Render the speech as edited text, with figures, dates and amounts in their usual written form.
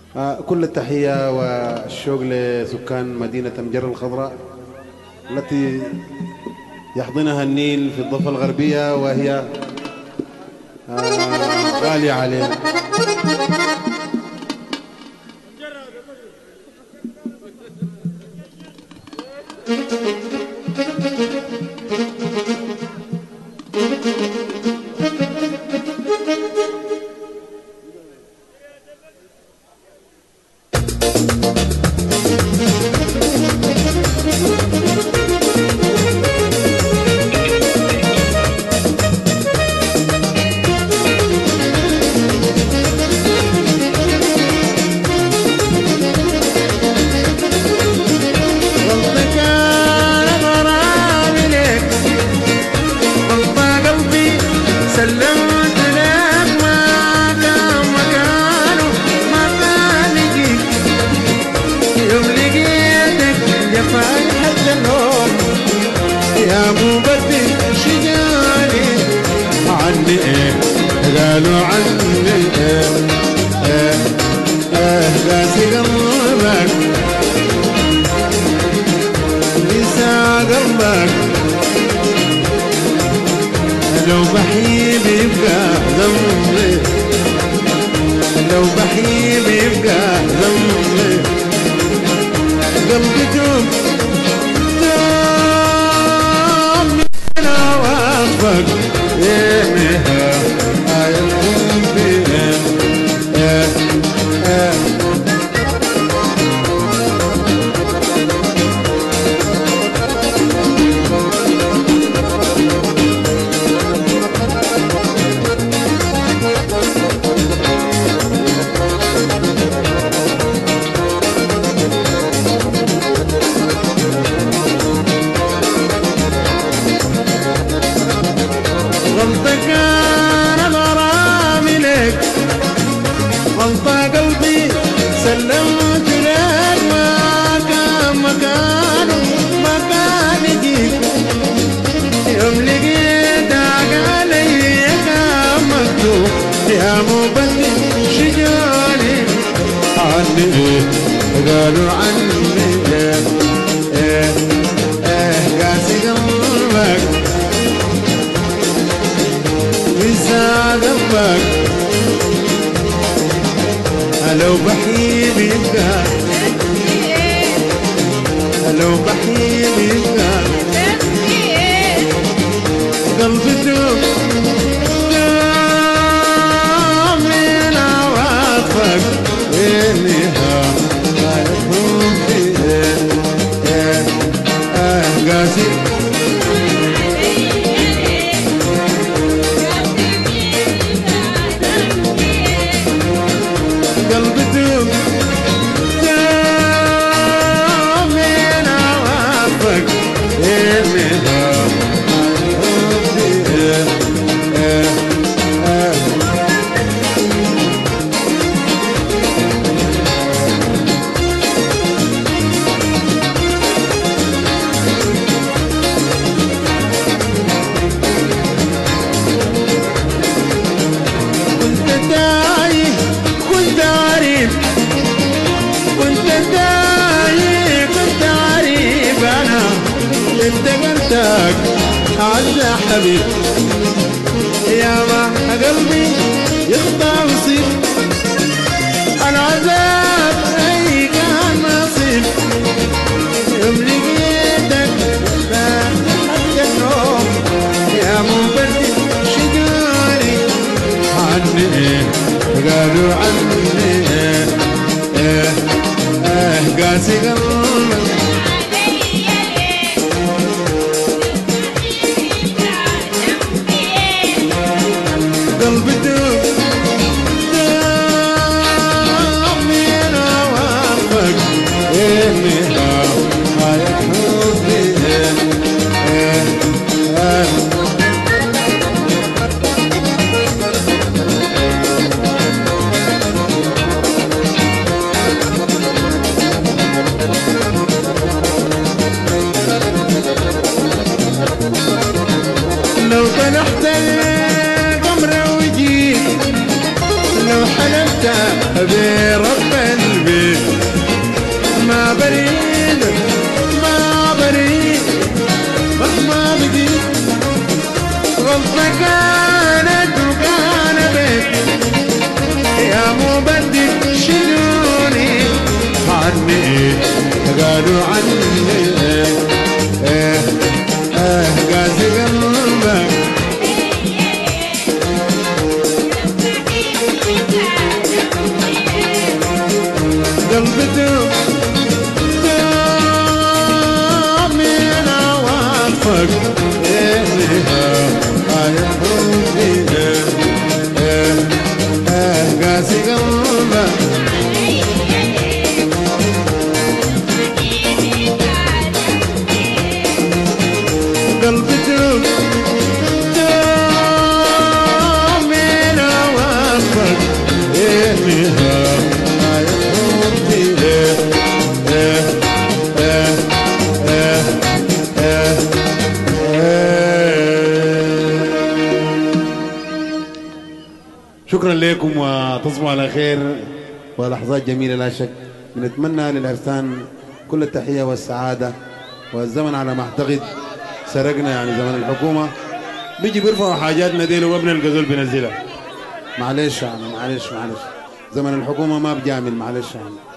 كل التحية والشوق لسكان مدينة مجر الخضراء التي يحضنها النيل في الضفة الغربية، وهي غالية علينا. قالوا عني قاسي قلبك نسى قلبك لو بحيب يبقى ذنبي لو بحيب يبقى ذنبي قلبي توب من عواطفك غلطة قلبي سلمت لك ما كان مكانه مكان يجيك يوم لقيتك علي كان مكتوب يا مبني شجوني عني قالوا عني قاسي قلبك نسى قلبك لو بحيب يبقى لو بحيب يبقى قلبي دوب من عواطفك إنها يكون قاسي قلبي دوب من عواطفك إنها افتقرتك عز حبيب يا ما قلبي يخطى ويصير العذاب اي كان نصيب يوم لقيتك حتى النوم يا مبدل شجاري عني قالوا عني قاسي قلبك قلبي دوب من عواطفك إنها حبي كانت وكان بك يا مبدل شلوني عني قالوا عني قاسي قلبك قلبي دوب من عواطفك قاسي قلبك قلبي دوب من عواطفك شكرا لكم وتصبحوا على خير ولحظات جميلة لا شك. بنتمنى للعرسان كل التحية والسعادة، والزمن على ما اعتقد سرقنا يعني زمن الحكومة بيجي بيرفعوا حاجاتنا دي وابن القزول بينزلها. معلش يعني معلش زمن الحكومة ما بجامل، معلش يعني.